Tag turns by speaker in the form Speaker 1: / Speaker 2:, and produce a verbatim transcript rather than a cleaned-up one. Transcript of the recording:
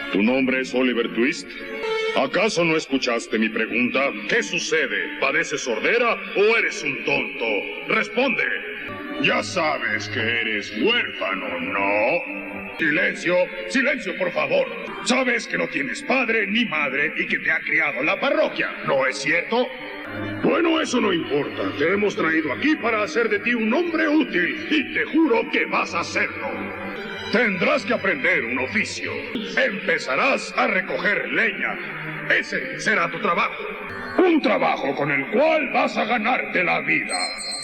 Speaker 1: ¿Tu nombre es Oliver Twist? ¿Acaso no escuchaste mi pregunta? ¿Qué sucede? ¿Padeces sordera o eres un tonto? ¡Responde! Ya sabes que eres huérfano, ¿no? Silencio, silencio, por favor. Sabes que no tienes padre ni madre y que te ha criado la parroquia, ¿no es cierto? Bueno, eso no importa. Te hemos traído aquí para hacer de ti un hombre útil y te juro que vas a hacerlo. Tendrás que aprender un oficio. Empezarás a recoger leña. Ese será tu trabajo. Un trabajo con el cual vas a ganarte la vida.